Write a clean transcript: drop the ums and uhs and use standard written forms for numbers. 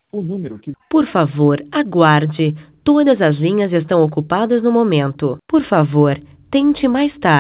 O número que... Por favor, aguarde. Todas as linhas estão ocupadas no momento. Por favor, tente mais tarde.